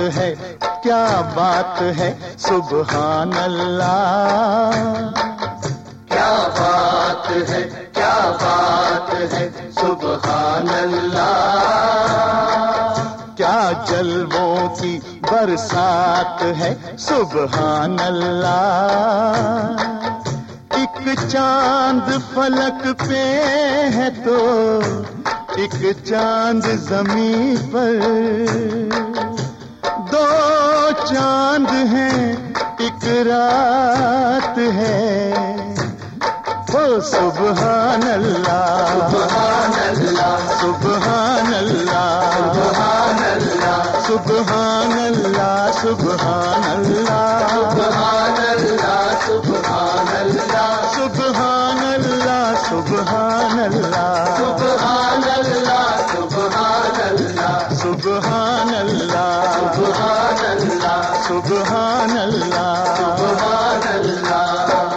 है, क्या बात है, सुभान अल्लाह। क्या बात है, क्या बात है, सुभान अल्लाह। क्या जलवों की बरसात है, सुभान अल्लाह। एक चांद फलक पे है तो एक चांद जमीन पर, दो चांद हैं एक रात है, ओ सुभान अल्लाह, सुभान अल्लाह, सुभान अल्लाह, सुभान अल्लाह, सुभान अल्लाह, सुभान अल्लाह, सुभान अल्लाह, सुभान अल्लाह, सुभान अल्लाह, सुभान अल्लाह, सुभान अल्लाह, सुभान अल्लाह, सुभान अल्लाह, सुभान अल्लाह, सुभान अल्लाह, सुभान अल्लाह।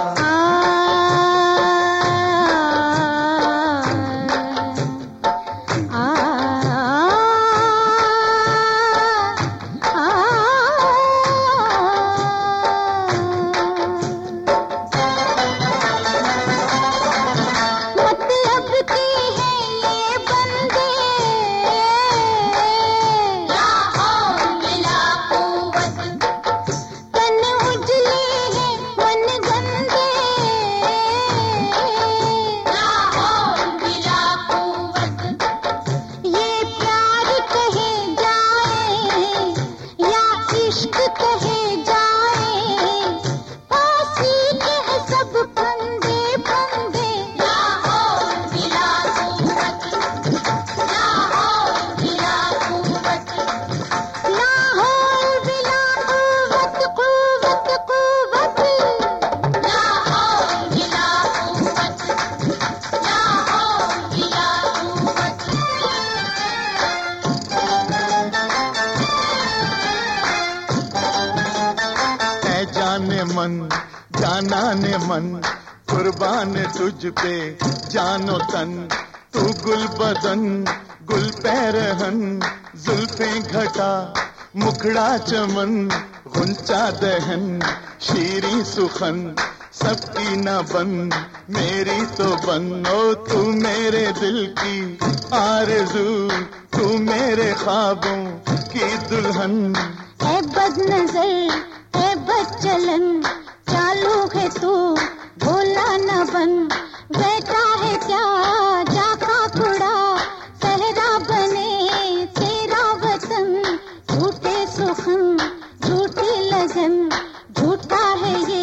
मन जाना ने मन कुर्बान तुझ पे जानो तन, तू गुल बदन गुल पैरहन, जुल्फे घटा मुखड़ा चमन, गुंचा दहन शीरी सुखन, सबकी न बन मेरी तो बन। ओ तू मेरे दिल की आरज़ू, तू मेरे ख्वाबों की दुल्हन। ऐ बदनज़र ऐ बदचलन, चालू है तू भोला न बन, बैठा है क्या जाका कुड़ा, सहरा बने तेरा वतन। झूठे सुखन झूठी लगन, झूठा है ये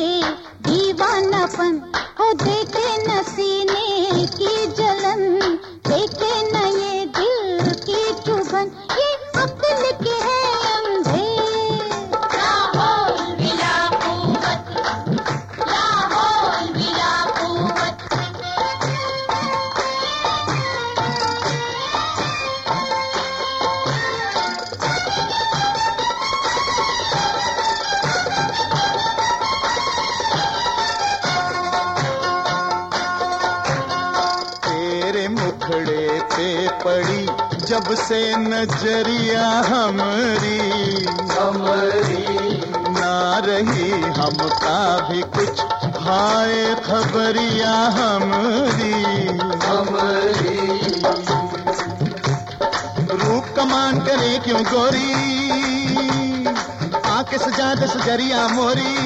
दीवानापन। हो देखे न सीने की जलन, देखे न ये दिल की चुभन, ये अक्ल के है अंधे। मुखड़े पे पड़ी जब से नजरिया हमारी, ना रही हमका भी कुछ हाय खबरिया हमारी। रूप कमान करे क्यों गोरी, आके सजा दे सजरिया मोरी।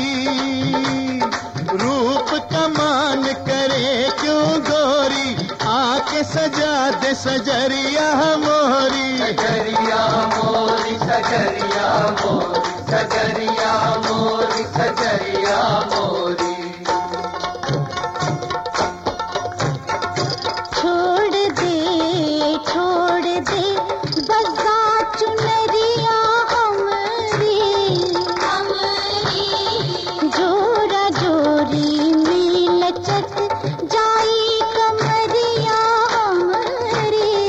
रूप कमान करे क्यों गोरी, आके सजा दे सजरिया मोरी। सजरिया मोरी, सजरिया मोरी, सजरिया मोरी, सजरिया मोरी। छोड़ दे बज़ा चुनरिया हमारी, जोरा जोरी में लचक जाई कमरिया हमारी।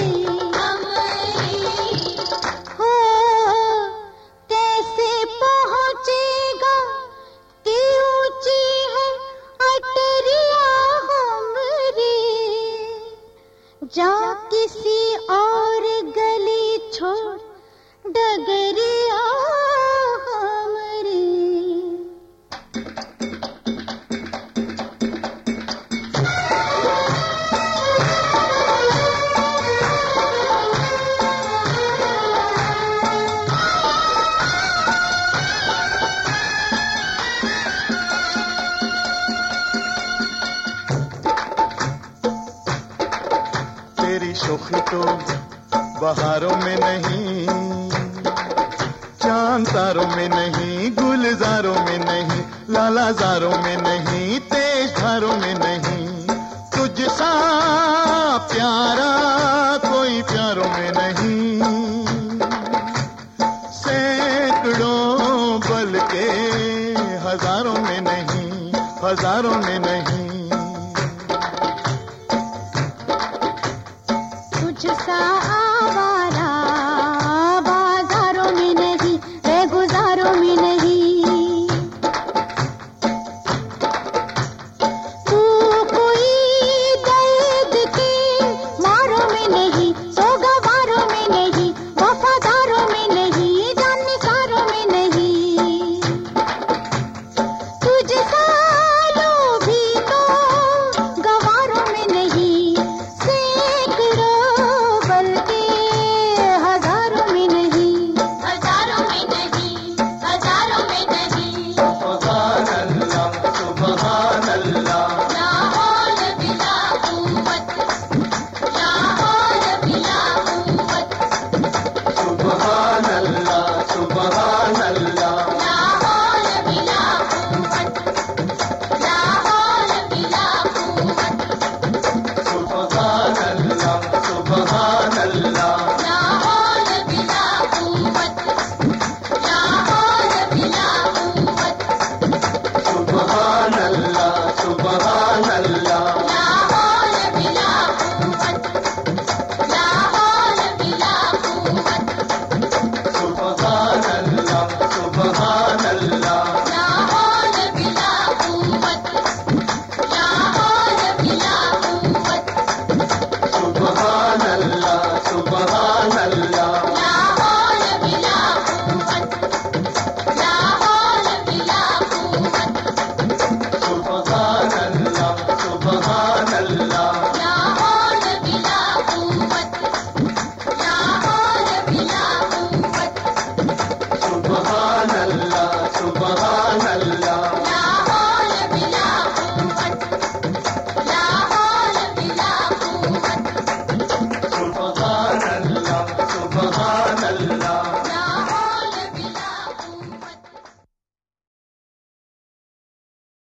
हो कैसे पहुँचेगा कि ऊंची सुख तो बहारों में नहीं, चांद तारों में नहीं, गुलजारों में नहीं, लालाजारों में नहीं, तेज धारों में नहीं, तुझ सा प्यारा कोई प्यारों में नहीं। सैकड़ों बल्कि हजारों में नहीं, हजारों में नहीं।